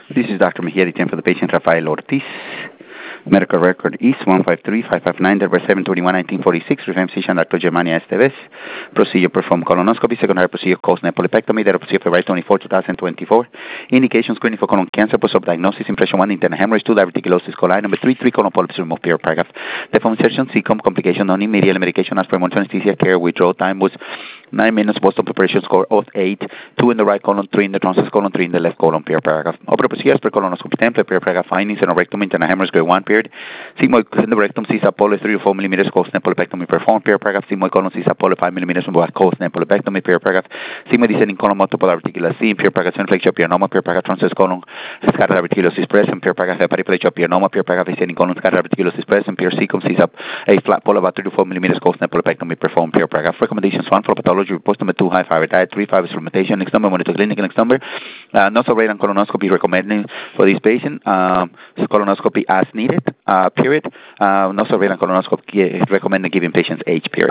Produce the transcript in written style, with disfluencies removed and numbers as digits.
This is Dr. Mejia, the for the patient Rafael Ortiz. Medical record is 153-559-721-1946. Revenge physician Dr. Germania Esteves. Procedure performed colonoscopy. Secondary procedure caused nepolepectomy. Data procedure February 24, 2024. Indication screening for colon cancer. Post-op diagnosis. Impression 1. Internal hemorrhage. 2. Diverticulosis coli. Number 3. 3 colon polyps removed. Per paragraph. Deform insertion. CCOM complication. Non-immediate medication. As per anesthesia care. Withdrawal time was 9 minutes. Boston preparation score of 8. 2 in the right colon. 3 in the transverse colon. 3 in the left colon. Per paragraph. Opera procedures per colonoscopy template. Per paragraph. Findings and rectum. Internal hemorrhage grade 1 period. Sigmoid in the rectum. CISA poly 3 or 4 millimeters. Caused nepolepectomy performed. Per paragraph. Sigmoid colon. CISA poly 5 millimeters. Caused nepolepectomy. Per paragraph. Sigmoid descending colon. Multiple articular C. Per paragraph. Inflection pyranoma. Per paragraph. Transverse colon. Scattered diverticulosis present. Per paragraph. Hepatoplexia pyranoma. Per paragraph. Descending colon. Scattered diverticulosis present. Per secum. CISA a flat poly about 3 to 4 millimeters. Caused nepolepectomy performed. Per paragraph. Recommendations 1 for pathology. Report number 2. High fiber diet. 3. 5 is fermentation. Next number. Monitor clinic. Next number. Nasal rate and colonoscopy recommended for this patient. Colonoscopy as needed. Period. Nasal rate and colonoscopy recommended giving patients age. Period.